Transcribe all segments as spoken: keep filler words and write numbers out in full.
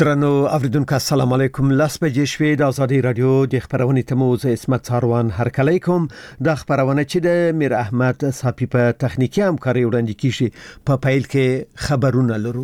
درنو اوریدونکو السلام علیکم. لاس بجې شوې د ازادي رادیو د خبرونې تموز اسمت څاروان هر کله کوم د خبرونه چې د میر احمد صاحب په تخنیکی همکاري وړاندې کیږي په پایل کې خبرونه لرو.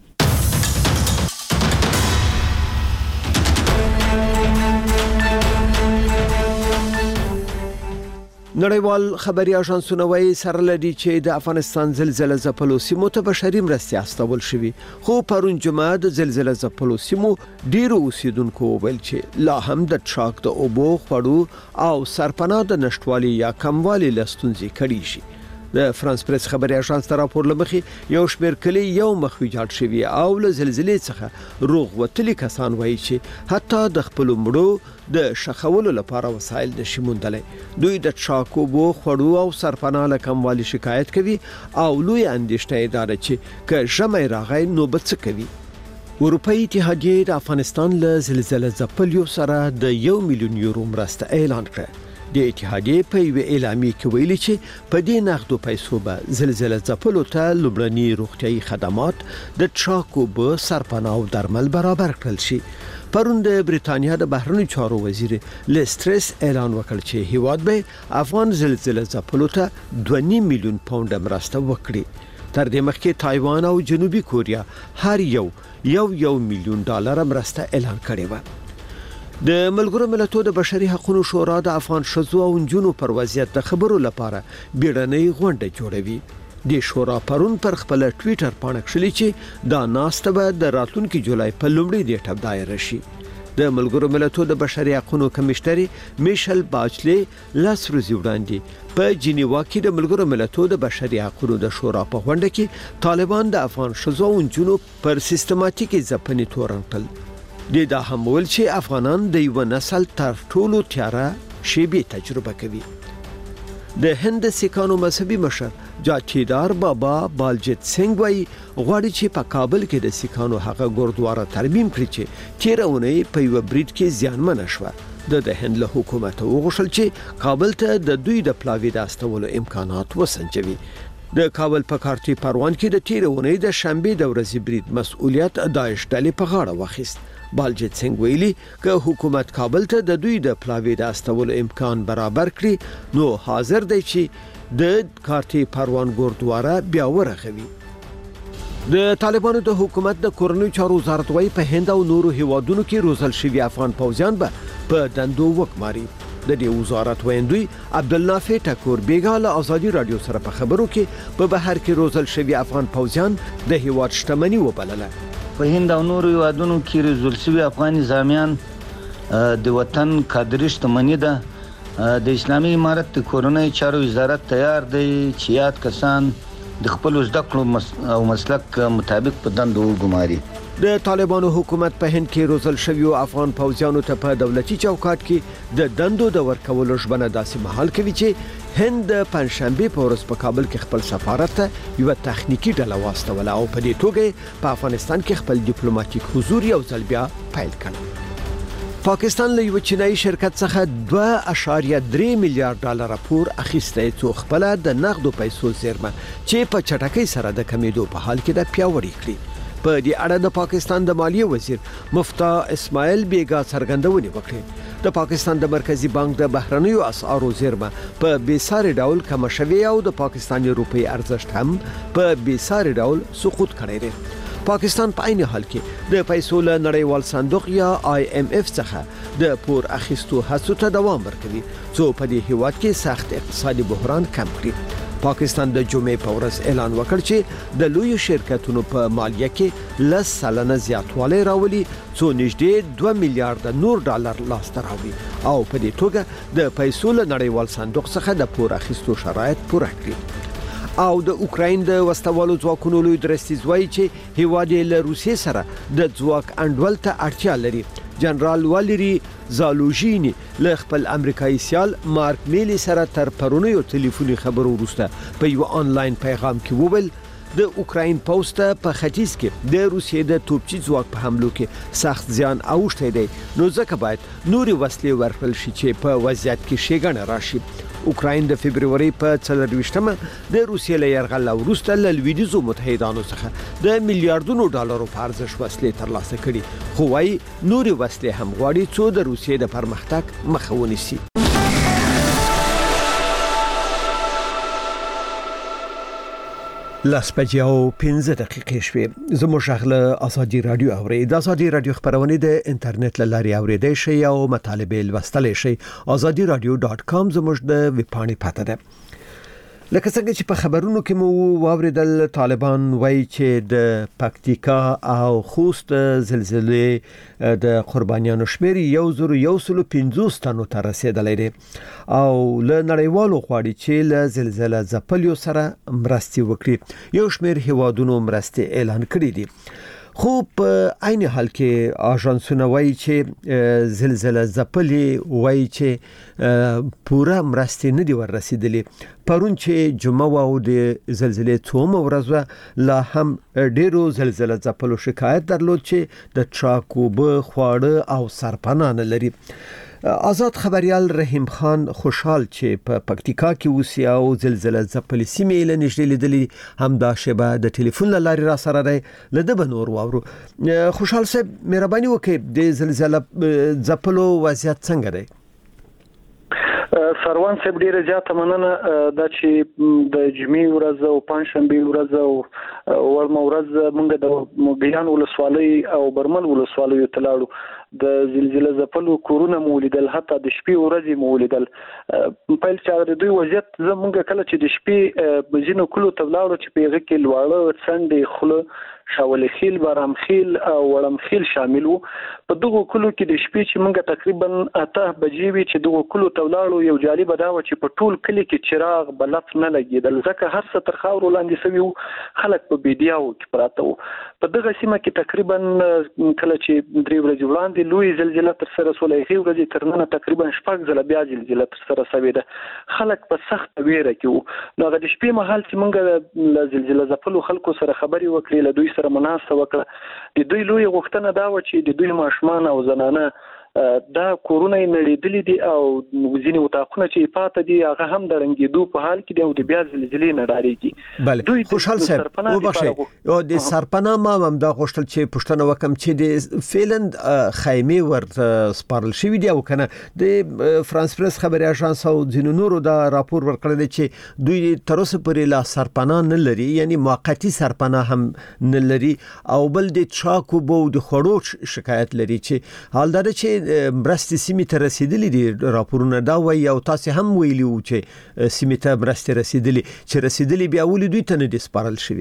نړیوال خبري اژانسونه وايي سره لدی چې د افغانستان زلزلې ځپلو سیمو ته بشري مرستې استول شوې، خو پرون جمعه د زلزلې ځپلو سیمو ډیرو اوسیدونکو ویل چې لا هم د ټراک د اوبو خړو او سرپناه د نشټوالي یا کموالي لستونځي کړي شي. د فرانس پریس خبري اژانس تر راپور لمخي یو شمېر کلی یو مخ ویجاړ شوی او له زلزلې څخه روغ وتلي کسان وایي چې حتی د خپل مړو د شخولو لپاره وسایل نشي موندلای. دوی د ټراک اوبو خړو او سرپناه له کموالي شکایت کوي او لوی اندېښنه ده چې که ژمی راغی نو به څه کوي. اروپאי اتحادیه د افغانستان له زلزلې ځپلو سره د یو میلیون یورو مرسته اعلان کړه. د اتحادیه په یو اعلامیه کې ویلي چې په دې نغدو پیسو به زلزلې ځپلو ته لومړني روغتيایي خدمات د ټراک اوبو سرپناه او درمل برابر کړل شي. پرون د بریتانیا د بهرنیو چارو وزیر لسترس اعلان وکړ چې هیواد به افغان زلزلې ځپلو ته دوه نیم میلیون پاونډ مرسته وکړي. تر دې مخکې تایوان او جنوبي کوریا هر یو یو یو میلیون ډالر مرسته اعلان کړې و. د ملګرو ملتونو د بشري حقوقو شورا د افغان شذو او جنونو پر وضعیت د خبرو لپاره بیړنۍ غونډه جوړوي. د شورا پرون پر خپل ټوئیټر باندې کړلي چې دا ناسته به د راتلونکي جولای په لومړي نیټه دایر شي. د ملګرو ملتونو د بشري حقوقو کمشنر میشل باچلې لاس ورځې وړاندې په جنیوا کې د ملګرو ملتونو د بشري حقوقو د شورا په غونډه کې طالبان د افغان شذو او جنونو پر سیستماتیکي ځپنې تورن کړل. د دا هم ول چې افغانان د یو نسل تر ټولو تیاره شیبي تجربه کوي. د هند سیکانو مذهبي مشر جاچیدار بابا بالجیت سنگ وای غواړي چې په کابل کې د سیکانو هغه ګوردواره ترمیم کړي چې تیرونه په یو بریټ کې زیانمن شوه. د هند له حکومت وغوښتل چې کابل ته د دوی د پلاوی د استولو امکانات وسنجوي. د کابل په کارتي پروان کې د تیرونه د شنبه د ورځې بریټ مسؤلیت داعش ډلې په غاړه واخیست. بالجیت سنگ ویلي که حکومت کابل ته د دوی د پلاوی د استولو امکان برابر کړي نو حاضر دی چې د کارتي پروان ګوردواره بیا ورغوي. د طالبانو د حکومت د کورنیو چارو وزارت وايي په هند او نورو هیوادونو کې روزل شوی افغان پوځیان به په دندو وکماري. د دې وزارت ویندوی عبدالنافع ټکور بیګا له ازادي رادیو سره په خبرو کې په بهر کې روزل شوی افغان پوځیان د هیواد شتمنۍ وبلله. په هند او نورو هیوادونو کې روزل شوی افغان نظامیان د وطن کادري شتمنۍ ده. د اسلامي امارت د کورنیو چارو وزارت تیار دی چې یاد کسان د خپل زده کړو او مسلک مطابق په دندو وګماري. د طالبانو حکومت په هند کې روزل شوی افغان پوځیانو ته په دولتي چوکاټ کې د دندو د ورکولو ژمنه داسې مهال کوي چې هند د پنځشنبه په ورځ په کابل کې خپل سفارت ته یو تخنیکی ډله واستوله او په دې توګه په افغانستان کې خپل ډیپلوماټیک حضور یو ځل بیا پیل کړ. پاکستان له یو چینایي شرکت څخه دوه اعشاریه درې میلیارډ ډالر پور اخیسته څو خپل د نقدو پیسو زیرمه چې په چټکۍ سره د کمیدو په حال کې د پیاوړی کړی. په دې اړه د پاکستان د مالیې وزیر مفتاح اسماعیل بیګا څرګندونې وکړې. د پاکستان د مرکزی بانک د بهرنیو اسعارو زیرمه په بیساري ډول کم شوی او د پاکستاني روپی ارزښت هم په بیساري ډول سقوط کړی دی. پاکستان په عین حال کې د پیسو له نړیوال صندوق یا آی ایم اف څخه د پور اخیستو هڅو ته دوام ورکوي څو په دې هیواد کې سخت اقتصادي بحران کم کړي. پاکستان د جمعې په ورځ اعلان وکړ چې د لوی شرکتونو په مالیه کې لس سلنه زیاتوالی راولي څو نږدې دوه میلیارډ نور ډالر لاسته راوړي او په دې توګه د پیسو له نړیوال صندوق څخه د پور اخیستو شرایط پوره کړي. او د اوکراین د وسوالو ځواکونو لوی درستیز وایي چې هیواد له روسیې سره د ځواک انډول ته اړتیا لري. جنرال والری زالوژینی له خپل امریکایي سیال مارک میلی سره تر پرونیو ټلیفوني خبرو وروسته په یو آنلاین پیغام کې وویل د اوکراین پوځ ته په ختیځ کې د روسیې د توپچي ځواک په حملو کې سخت زیان اوښتی دی، نو ځکه باید نورې وسلې ورکړل شي چې په وضعیت کې ښېګڼه راشي. اوکراین د فبرवरी په څلرویشتمه د روسیې له یرغل وروسته له لویدیځو متحدانو څخه د میلیارډونو ډالرو په ارزښت وسلې ترلاسه کړي، خو وايي نورې وسلې هم غواړي څو د روسیې د پرمختګ مخه ونیسي. لاس بجې او پنځه دقیقې شوې. زموږ غږ ازادي رادیو اوري. د ازادي رادیو خبرونه د انټرنیټ له لارې اوریدای شئ او مطالبه لوستلای شئ. ازادي رادیو ډاټ کام زموږ د ویب پاڼې پته ده. لکه څنګه چې په خبرونو کې مو واوریدل، طالبان وایي چې د پکتیکا او خوست زلزلې د قربانیانو شمیر یو زر یو سل پنځوس تنو ته رسیدلی دی او له نړیوالو غواړي چې له زلزلې ځپلیو سره مرستې وکړي. یو شمیر هیوادونو مرستې اعلان کړې دي، خو په عین حال کې اژانسونه وایي چې زلزلې ځپلې وایي چې پوره مرستې نه دي ورسېدلې. پرون چې جمعه او د زلزلې څومره ورځ لا هم ډیرو زلزلې ځپلو شکایت درلود چې د چاکوبه خواړه او سرپناه نه لري. آزاد خبريال رحیم خان خوشحال چې په پکتیکا کې اوسي او زلزلې ځپلې سیمې له نږدې لیدلې هم دا شبه د ټلیفون لارې را سره دی. لده بنور واورو. خوشحال صاحب مهرباني وکړئ، د زلزلې ځپلو وضعیت څنګه دی؟ سروان صاحب ډیره زیاته مننه دا چې د جمعې ورځ او پنځشنبه ورځ او ورمه ورځ موږ د ګیان ولسوالۍ او برمل ولسوالۍ تلاړو د زلزلې ځپلو کورونه مولیدل، حتی د شپې ورځې مولیدل. په لچاره د دوی وضعیت زموږ کله چې د شپې بزینو کلو تلاړو چې پیغه کې لواړه څنډې خله شاول خیل، بارام خیل او وړم خیل شامل وو. په دغه کلو کې د شپې چې موږ تقریبا اته بجې وی چې دغه کلو تلاړو یو جالب دا و چې په ټول کلی کې چراغ بلف نه لګیدل، ځکه هر څه تر خاور لاندې سوي وو، خلک په بیډیاو کې پراته وو. په دغه سیمه کې تقریبا کله چې درې ورځې وړاندې لوی زلزلہ تر سره سولې هي ورځې تر نن تقریبا شپږ ځله بیا زلزلہ تر سره سوي ده، خلک په سخت ویره کې وو. نو د شپې مهال چې موږ له زلزلې ځپلو خلکو سره خبري وکړې، له دوی سره مناسبه وکړه، د دوی لوی غوښتنه دا و چې د دوی ماشومان او زنانه دا کورونه نړیدلې دي او ځینې وطاقونه چې پاتې دي هغه هم د رنګېدو په حال کې دي او د بیا زلزلې نه ډارېږي. بله خوشحال صاحب وبخښئ، او د سرپناه ما هم دا غوښتل چې پوښتنه وکم چې د فعلاً خیمې ورته سپارل شوي دي او کنه. د فرانس پریس خبري اژانس او ځینو نورو دا راپور ورکړی دی چې دوی تر اوسه پورې لا سرپناه نه لري، یعنی موقتی سرپناه هم نه لري، او بل د چاکوبو د خوړو شکایت لري چې حال دا چې مرستې سیمې ته رسیدلې دي. راپورونه دا وایي او تاسو هم ویلي وو چې سیمې ته مرستې رسیدلې، چې رسیدلې بیا ولې دوی ته نه دي سپارل شوي؟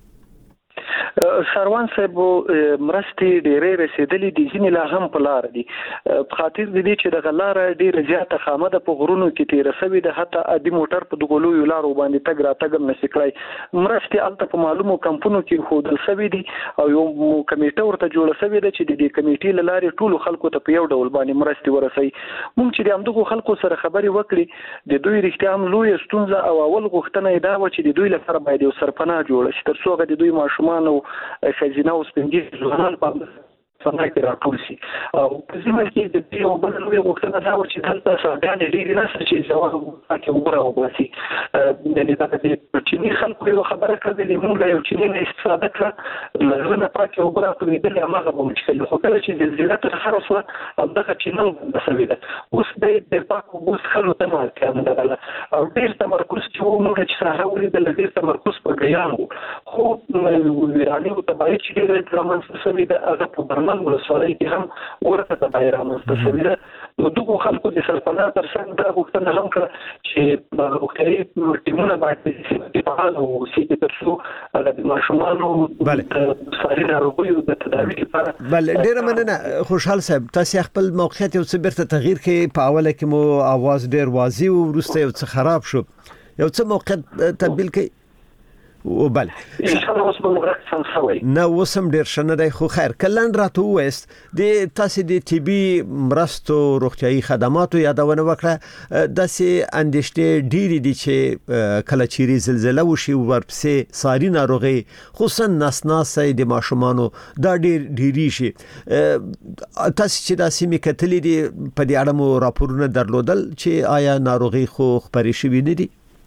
سروان صاحب مرستې ډېرې رسیدلې دي، ځینې لا هم په لار دي، په خاطر د دې چې د غلاره ډېر زیاته خامده په غرونو کې تیر شوی ده، حتی ادي موټر په دغه لوی لارو باندې تګ را تګ نشي کړای. مرستې الته په معلومو کمپونو کې خودل شوی دي او یو کمیټه ورته جوړه شوی ده چې د دې کمیټې لاره ټول خلکو ته په یو ډول باندې مرستې ورسي. مونږ چې د همدغه خلکو سره خبري وکړي، د دوی رښتیا هم لوی ستونزه او اول غوښتنه دا و چې د دوی لپاره باید یو سرپناه جوړ شي، تر څو د دوی ماشومان او خزینه او سپنجي ځوانان په څنګه کې راټول شي. او په ځینو کې د دې یو بل لوی غوښتنه دا و چې دلته څنګه ډېری نه چې ځواب کې وګوره او باسي. د دې د چینی خلکو یو خبره کړې د موږ یو چینی نه استفاده کړه، نه پاکه وګوره په دې له هغه به مشکل خو کله چې د زیات تر اوسه دغه چینل بسوي ده. اوس د پاکو اوس خلکو ته مارکه نه ده او ډېر تمرکز چې موږ چې سره ولې د ډېر تمرکز په ګیانو خو ویرانی او تبعی چې د درمن سوي ده هغه په برمل ولسوالۍ کې هم ورته تبعی رامنځته شوې ده. نو دغو خلکو د سرپناه تر څنګ دا غوښتنه هم کړه چې روغتیایي ټیمونه باید فعال واوسي تر څو د ماشومانو د ساري ناروغیو د تداوي لپاره. بله ډېره مننه خوشحال صاحب، تاسو خپل موقعیت یو څه بیرته تغییر کړئ. په اوله کې مو اواز ډېر واضح و، وروسته یو څه خراب شو، یو څه موقعیت تبدیل کړئ. او بل ان شاء الله اوس به مرګ څنګه وي نو وسم ډیر شنه دی خو خیر کلن راته وست د تاسو د ټي بي مرستو روغتيایي خدماتو یادونه وکړه د سي اندشته ډيري دي چې کله چيري زلزلہ وشي ورپسې ساري ناروغي خصوصا نسناسي د ماشومانو دا ډیر ډيري شي تاسو چې د سیمې کتلې دي په دې اړه مو راپورونه درلودل چې آیا ناروغي خو خبرې شوې نه دي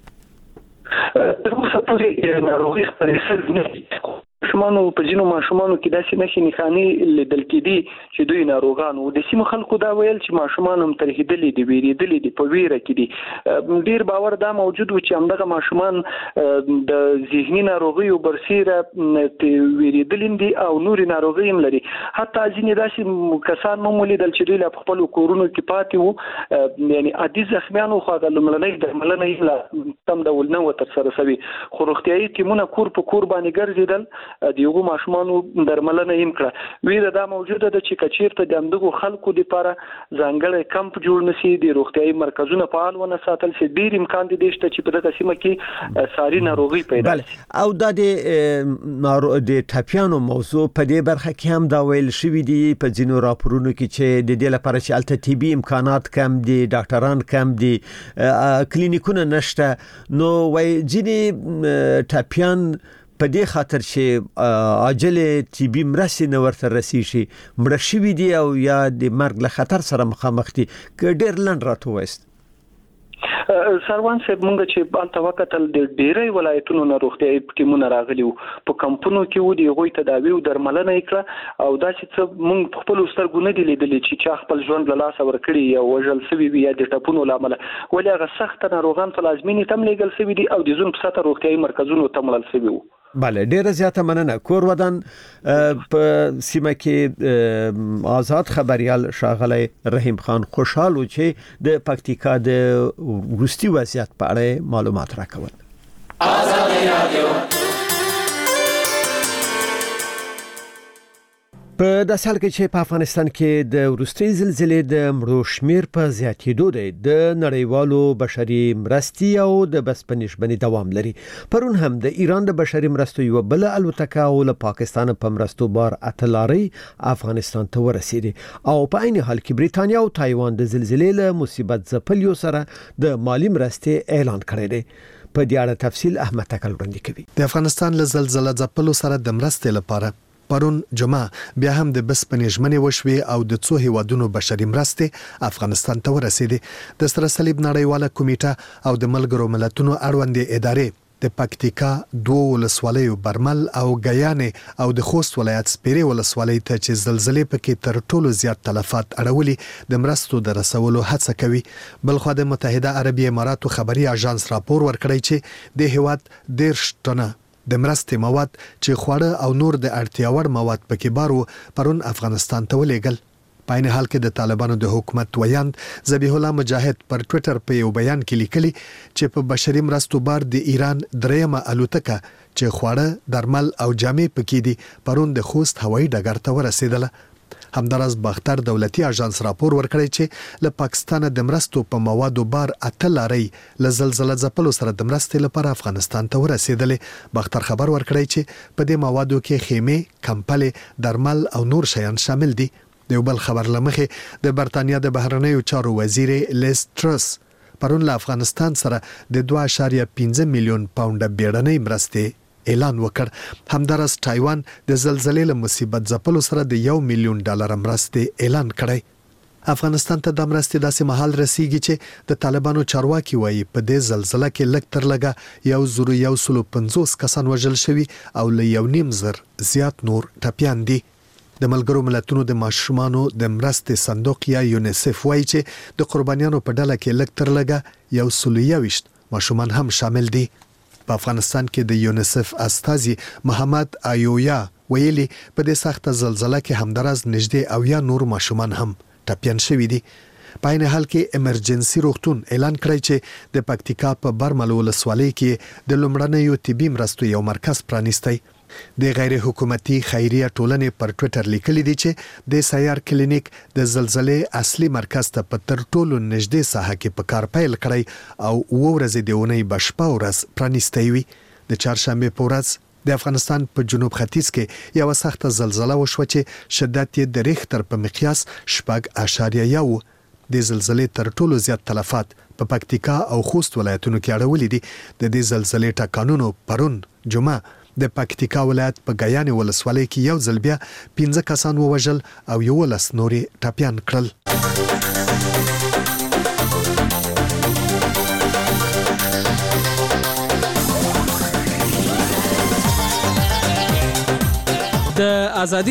تر اوسه پورې ناروغي خبرې شوې نه دي ماشومانو په جنو ماشومانو کې داسې نښې نښانې لیدل کېدي چې دوی ناروغان وو د سیمو خلکو دا ویل چې ماشومان هم ترهیدلې دي ویریدلې دي په ویره کې دي ډیر باور دا موجود و چې همدغه ماشومان د ذهني ناروغیو برسیره ویریدلې دي او نورې ناروغۍ هم لري حتی ځینې داسې کسان مو ولیدل چې دوی له خپل کورونو کې پاتې وو یعنی عادي زخمیانو خو د لومړنۍ درملنه یې تم ډول نه و تر سره شوی خو روغتیایي ټیمونه کور په کور باندې ګرځیدل د یو ماشومانو درملنه هم کړه ویره دا موجوده ده چې کچیرته د اندغو خلکو لپاره ځانګړی کمپ جوړ نشي د روغتيایي مرکزونه فعال ونه ساتل شي ډیر امکان دي چې په دغه سیمه کې ساري ناروغي پیدا شي او د د ټاپیانو موضوع په دې برخه کې هم دا ویل شوی دی په ځینو راپورونو کې چې د دې لپاره چې الته طبي امکانات کم دي ډاکټران کم دي کلینیکونه نشته نو وای ځینې ټاپیان په دې خاطر چې عاجل ټي بي مرسي نو ورته رسي شي مړ شي دي او یا د مرګ له خطر سره مخامخ دي ک ډیر لند راته وست سروان صاحب مونږ چې الته وکتل د ډیری ولایتونو نه روغتيایي ټیمونه راغلي په کمپونو کې و دي غوي تداوی او درملنه وکړه او دا چې مونږ خپل سترګو نه دي لیدلې چې چا خپل ژوند له لاس ورکړي یا وژل سوي وي یا د ټاپونو لامل ولې هغه سخت ناروغان په لازمي تم لګل سوي دي او د زون په ساته روغتيایي مرکزونو تملل سوي وو بله ډیره زیاته مننه کور ودان په سیمه کې آزاد خبريال شاغلی رحیم خان خوشحال و چې د پکتیکا د وروستي وضعیت په اړه معلومات راکول آزاد رادیو په د سال کې چې په افغانستان کې د وروستي زلزلې د مړو شمیر په زیاتېدو دی د نړیوالو بشري مرستي او د بسپنیشبني دوام لري پرون هم د ایران د بشري مرستو یو بل الوتکه او له پاکستان په مرستو بار اتلاري افغانستان ته ورسېدي او په عین حال کې بریټانیا او تایوان د زلزلې له مصیبت ځپلیو سره د مالی مرستي اعلان کړی دی په دې اړه تفصیل احمد تکل وړاندې کوي د افغانستان له زلزلې ځپلو سره د مرستې لپاره پرون جمعه بیا هم د بسپنیژمنې وشوي او د څو هیوادونو بشري مرستې افغانستان ته ورسېدي د سره صلیب نړیواله کمیټه او د ملګرو ملتونو اړوندې ادارې د پکتیکا دوه ولسوالیو برمل او غیانې او د خوست ولایت سپیري ولسوالۍ ته چې زلزلې پکې تر ټولو زیات تلفات اړولي د مرستو د رسولو هڅه کوي بلخو د متحده عربی اماراتو خبري اژانس راپور ورکړی چې د هیواد دیرش ټنه د مرستې مواد چې خواړه او نور د اړتیا وړ مواد پکې بارو پرون افغانستان ته ولېګل په عین حال کې د طالبانو د حکومت ویاند ذبیح الله مجاهد پر ټوئیټر په یو بیان کې لیکلي چې په بشري مرستو بار د ایران دریمه الوتکه چې خواړه درمل او جامې پکې دي پرون د خوست هوایي ډګر ته ورسېدله همدارس باختر دولتي اژانس راپور ورکړی چې له پاکستان د مرستو په موادو بار اتلاري له زلزلې ځپلو سره د مرستې لپاره افغانستان ته ورسېدلې باختر خبر ورکړی چې په دې موادو کې خیمه کمپلې درمل او نور شیان شامل دي د یو بل خبر لمخې د برتانیا د بهرنیو چارو وزیر لیز ټرس پرون له افغانستان سره د دوه اعشاریه پنځه میلیون پاونډ بیړنۍ مرستې اعلان وکړ همدارس تایوان د زلزلې له مصیبت ځپلو سره د یو میلیون ډالر مرستې اعلان کړی افغانستان ته د مرستې داسې مهال رسیږي چې د طالبانو چارواکي وایي په دې زلزلہ کې لږ تر لږه یو زرو یو سلو پنځوس کسان وژل شوي او له یو نیم زر زیات نور ټپیان دي د ملګرو ملتونو د ماشومانو د مرستې صندوق یا یونیسف وایي چې د قربانیانو په ډله کې لږ تر لږه یو سلو یویشت ماشومان هم شامل دي په افغانستان کې د یونیسف استازي محمد ایویا ویلي په دې سخت زلزلہ کې همدارس نږدې او یا نور ماشومان هم ټپیان شوي دي په عین حال کې امرجنسي روغتون اعلان کړی چې د پکتیکا په برمل ولسوالۍ کې د لومړنیو طبي مرستو یو مرکز پرانیستی د غیر حکومتي خیریه ټولنې پر ټوئیټر لیکلي دي چې د سیار کلینیک د زلزلې اصلي مرکز ته په تر ټولو نږدې ساحه کې په کار پیل کړی او اوه ورځې د اونۍ بشپا ورځ پرانیستی وي د چهارشنبه په ورځ د افغانستان په جنوب ختیځ کې یو سخت زلزلہ وشوه چې شدت یې د ریختر په مقیاس شپږ اعشاریه یو. د زلزلې تر ټولو زیات تلفات په پکتیکا او خوست ولایتونو کې اړولې دي. د دې زلزلې ټکانونو پرون جمعه د پکتیکا ولایت په غیانې ولسوالۍ کې یو ځل بیا پنځه کسان ووژل او یولس نورې ټپیان کړل. د ازادي